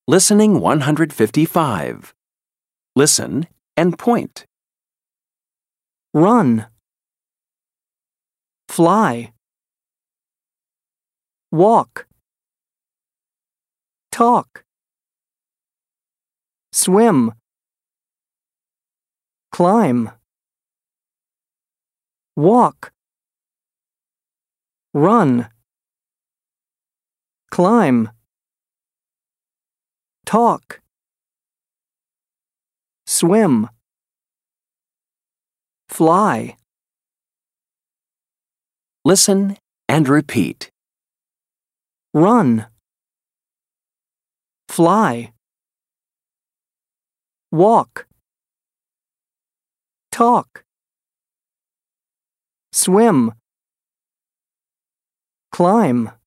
Listening 155. Listen and point. Run. Fly. Walk. Talk. Swim. Climb. Walk. Run. Climb. Talk. Swim. Fly. Listen and repeat. Run. Fly. Walk. Talk. Swim. Climb.